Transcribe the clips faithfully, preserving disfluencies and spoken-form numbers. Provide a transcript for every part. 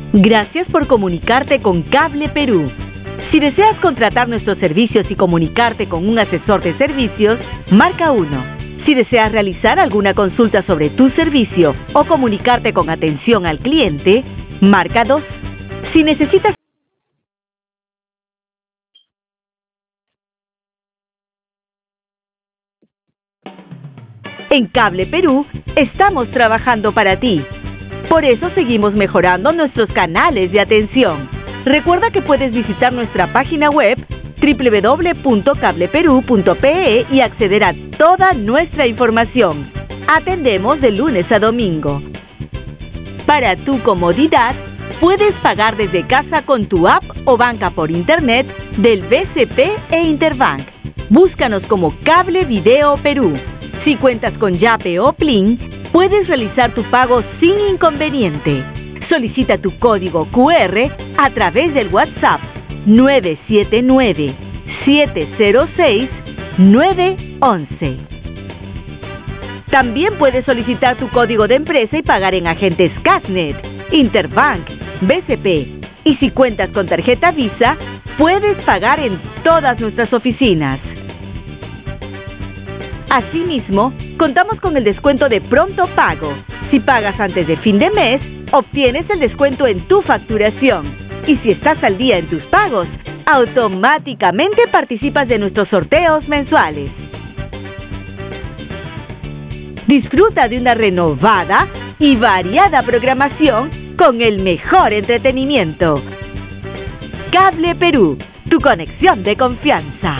Gracias por comunicarte con Cable Perú. Si deseas contratar nuestros servicios y comunicarte con un asesor de servicios, marca uno. Si deseas realizar alguna consulta sobre tu servicio o comunicarte con atención al cliente, marca dos. Si necesitas En Cable Perú, estamos trabajando para ti. Por eso seguimos mejorando nuestros canales de atención. Recuerda que puedes visitar nuestra página web doble u doble u doble u punto cable perú punto pe e y acceder a toda nuestra información. Atendemos de lunes a domingo. Para tu comodidad, puedes pagar desde casa con tu app o banca por internet del B C P e Interbank. Búscanos como Cable Video Perú. Si cuentas con Yape o Plin, puedes realizar tu pago sin inconveniente. Solicita tu código cu erre a través del WhatsApp nueve siete nueve, siete cero seis, nueve once. También puedes solicitar tu código de empresa y pagar en agentes Casnet, Interbank, B C P. Y si cuentas con tarjeta Visa, puedes pagar en todas nuestras oficinas. Asimismo, contamos con el descuento de pronto pago. Si pagas antes de fin de mes, obtienes el descuento en tu facturación. Y si estás al día en tus pagos, automáticamente participas de nuestros sorteos mensuales. Disfruta de una renovada y variada programación con el mejor entretenimiento. Cable Perú, tu conexión de confianza.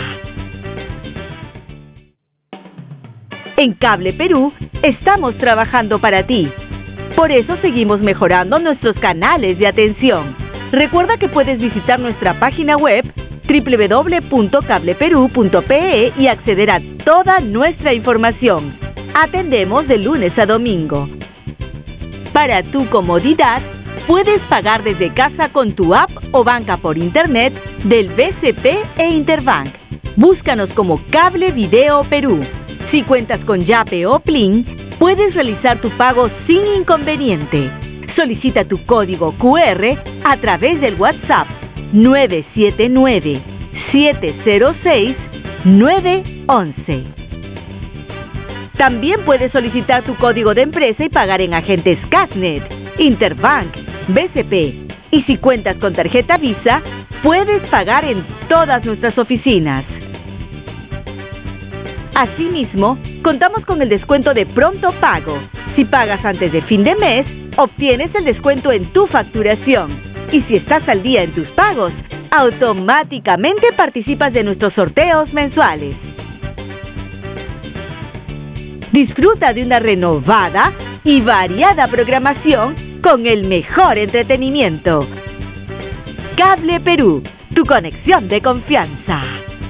En Cable Perú, estamos trabajando para ti. Por eso seguimos mejorando nuestros canales de atención. Recuerda que puedes visitar nuestra página web doble u doble u doble u punto cable perú punto pe e y acceder a toda nuestra información. Atendemos de lunes a domingo. Para tu comodidad, puedes pagar desde casa con tu app o banca por internet del B C P e Interbank. Búscanos como Cable Video Perú. Si cuentas con Yape o Plin, puedes realizar tu pago sin inconveniente. Solicita tu código cu erre a través del WhatsApp nueve siete nueve, siete cero seis, nueve once. También puedes solicitar tu código de empresa y pagar en agentes Casnet, Interbank, B C P. Y si cuentas con tarjeta Visa, puedes pagar en todas nuestras oficinas. Asimismo, contamos con el descuento de pronto pago. Si pagas antes de fin de mes, obtienes el descuento en tu facturación. Y si estás al día en tus pagos, automáticamente participas de nuestros sorteos mensuales. Disfruta de una renovada y variada programación con el mejor entretenimiento. Cable Perú, tu conexión de confianza.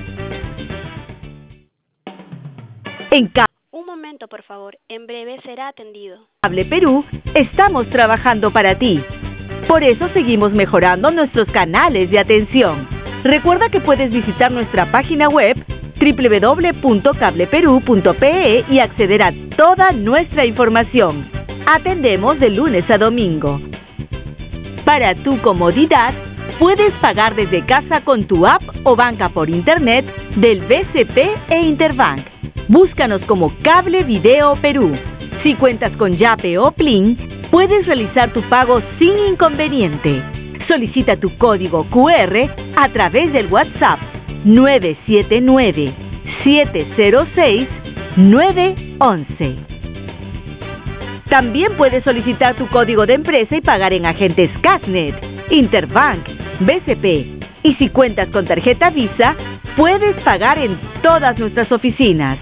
En Cable Un momento, por favor. En breve será atendido. Cable Perú, estamos trabajando para ti. Por eso seguimos mejorando nuestros canales de atención. Recuerda que puedes visitar nuestra página web doble u doble u doble u punto cable perú punto pe e y acceder a toda nuestra información. Atendemos de lunes a domingo. Para tu comodidad, puedes pagar desde casa con tu app o banca por internet del B C P e Interbank. Búscanos como Cable Video Perú. Si cuentas con Yape o Plin, puedes realizar tu pago sin inconveniente. Solicita tu código cu erre a través del WhatsApp nueve siete nueve, siete cero seis, nueve once. También puedes solicitar tu código de empresa y pagar en agentes Casnet, Interbank, B C P. Y si cuentas con tarjeta Visa, puedes pagar en todas nuestras oficinas.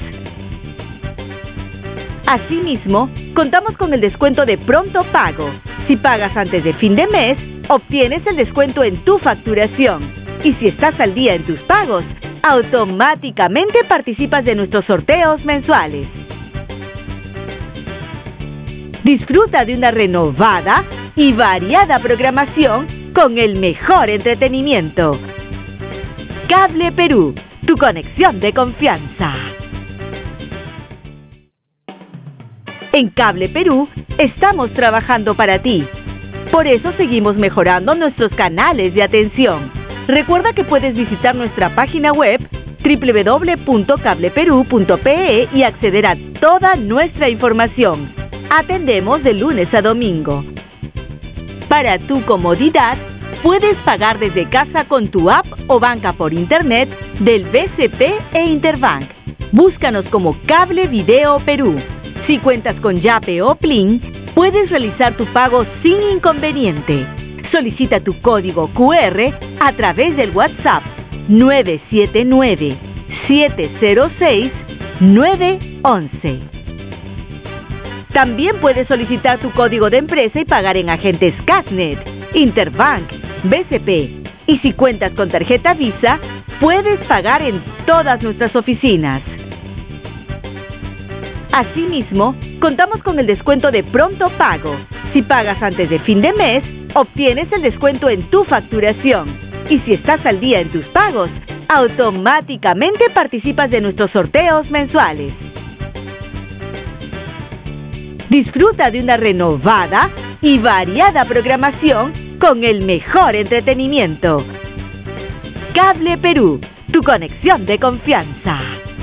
Asimismo, contamos con el descuento de pronto pago. Si pagas antes de fin de mes, obtienes el descuento en tu facturación. Y si estás al día en tus pagos, automáticamente participas de nuestros sorteos mensuales. Disfruta de una renovada y variada programación con el mejor entretenimiento. Cable Perú, tu conexión de confianza. En Cable Perú, estamos trabajando para ti. Por eso seguimos mejorando nuestros canales de atención. Recuerda que puedes visitar nuestra página web doble u doble u doble u punto cable perú punto pe e y acceder a toda nuestra información. Atendemos de lunes a domingo. Para tu comodidad, puedes pagar desde casa con tu app o banca por internet del B C P e Interbank. Búscanos como Cable Video Perú. Si cuentas con Yape o Plin, puedes realizar tu pago sin inconveniente. Solicita tu código cu erre a través del WhatsApp nueve siete nueve, siete cero seis, nueve once. También puedes solicitar tu código de empresa y pagar en agentes Casnet, Interbank, B C P. Y si cuentas con tarjeta Visa, puedes pagar en todas nuestras oficinas. Asimismo, contamos con el descuento de pronto pago. Si pagas antes de fin de mes, obtienes el descuento en tu facturación. Y si estás al día en tus pagos, automáticamente participas de nuestros sorteos mensuales. Disfruta de una renovada y variada programación con el mejor entretenimiento. Cable Perú, tu conexión de confianza.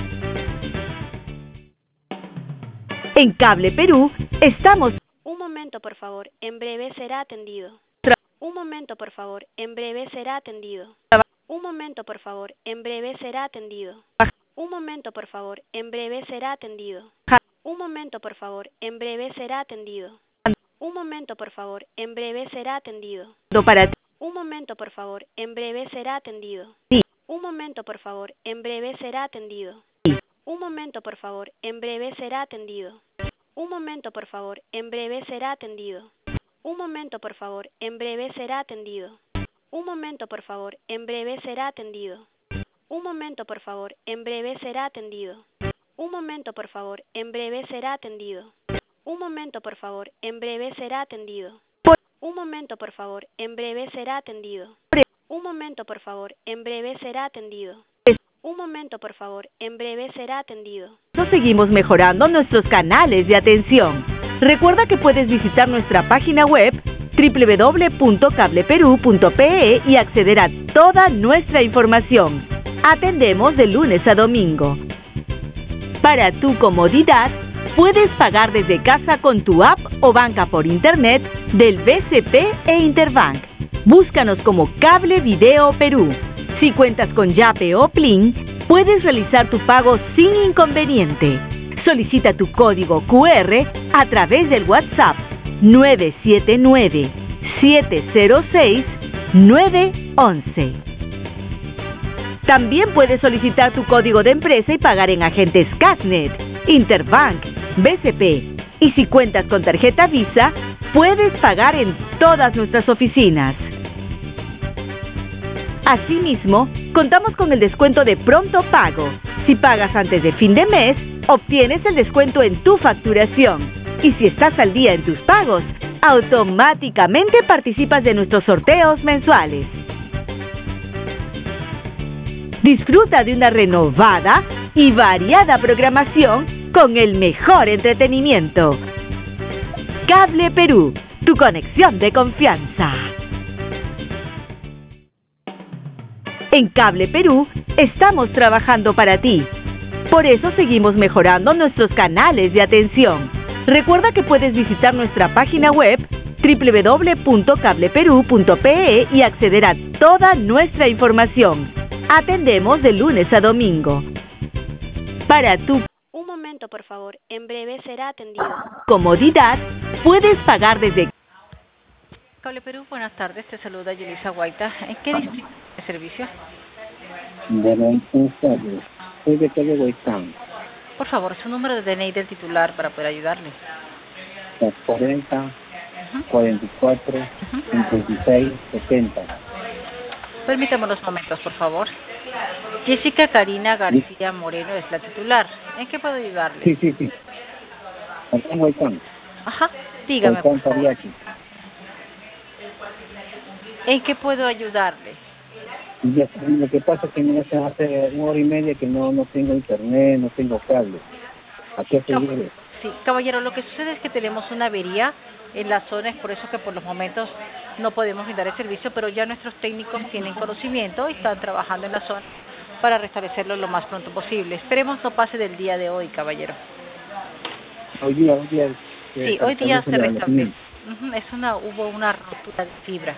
En Cable Perú estamos... Un momento, por favor. En breve será atendido. Un momento, por favor. En breve será atendido. Un momento, por favor. En breve será atendido. Un momento, por favor. En breve será atendido. Un momento, por favor. En breve será atendido. Un momento, por favor. En breve será atendido. Para ti. Un momento, por favor. En breve será atendido. Un momento, por favor. En breve será atendido. Un momento, por favor. En breve será atendido. Un momento, por favor. En breve será atendido. Un momento, por favor. En breve será atendido. Un momento, por favor. En breve será atendido. Un momento, por favor. En breve será atendido. Un momento, por favor. En breve será atendido. Un momento, por favor. En breve será atendido. Un momento, por favor. En breve será atendido. Un momento, por favor. En breve será atendido. Un momento, por favor. En breve será atendido. Seguimos mejorando nuestros canales de atención. Recuerda que puedes visitar nuestra página web doble u doble u doble u punto cable perú punto pe e y acceder a toda nuestra información. Atendemos de lunes a domingo. Para tu comodidad, puedes pagar desde casa con tu app o banca por internet del B C P e Interbank. Búscanos como Cable Video Perú. Si cuentas con Yape o Plin, puedes realizar tu pago sin inconveniente. Solicita tu código cu erre a través del WhatsApp nueve siete nueve, siete cero seis, nueve once. También puedes solicitar tu código de empresa y pagar en agentes Casnet, Interbank, B C P. Y si cuentas con tarjeta Visa, puedes pagar en todas nuestras oficinas. Asimismo, contamos con el descuento de pronto pago. Si pagas antes de fin de mes, obtienes el descuento en tu facturación. Y si estás al día en tus pagos, automáticamente participas de nuestros sorteos mensuales. Disfruta de una renovada y variada programación con el mejor entretenimiento. Cable Perú, tu conexión de confianza. En Cable Perú estamos trabajando para ti. Por eso seguimos mejorando nuestros canales de atención. Recuerda que puedes visitar nuestra página web doble u doble u doble u punto cable perú punto pe e y acceder a toda nuestra información. Atendemos de lunes a domingo. Para tu Un momento, por favor. En breve será atendido. comodidad, puedes pagar desde... Cable Perú, buenas tardes. Te saluda Yulisa Guaita. ¿En qué distrito de servicio? Buenas tardes. Soy de calle Huaytán. Por favor, su número de D N I del titular para poder ayudarle. cuarenta, Uh-huh. cuarenta y cuatro, Uh-huh. cincuenta y seis, setenta. Permítame unos momentos, por favor. Jessica Karina García Moreno es la titular. ¿En qué puedo ayudarle? Sí, sí, sí. Acá en Huaytán. Ajá, dígame, por Huaytán, favor. Pariachi. ¿En qué puedo ayudarle? Y ya, lo que pasa es que me hace, hace una hora y media que no, no tengo internet, no tengo cable. ¿A qué se No. debe? Sí, Sí, caballero, lo que sucede es que tenemos una avería en la zona, es por eso que por los momentos no podemos brindar el servicio, pero ya nuestros técnicos tienen conocimiento y están trabajando en la zona para restablecerlo lo más pronto posible. Esperemos no pase del día de hoy, caballero. Hoy día, hoy día. Sí, hoy día se restablece. Uh-huh, es una, hubo una rotura de fibra.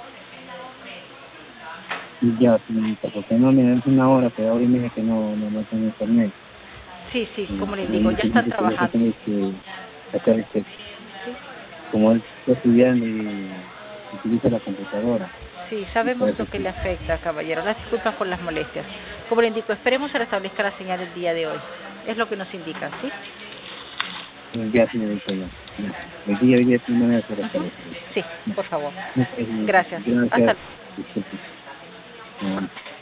Ya, señorita, porque no me dan una hora, pero ahora y media que no, no, no tengo internet. Sí, sí, como les Y, digo, y, ya están que trabajando. Tengo que sacar este, ¿Sí? como él está estudiando y utiliza la computadora. Sí, sabemos lo que le afecta, caballero. Las disculpas por las molestias. Como le indico, esperemos se restablezca la señal el día de hoy. Es lo que nos indican, ¿sí? Ya, señorita, ya. ya. El día, el día de una vez se restablece. Sí, por favor. Gracias. Gracias. Gracias. Hasta Disculpe. No.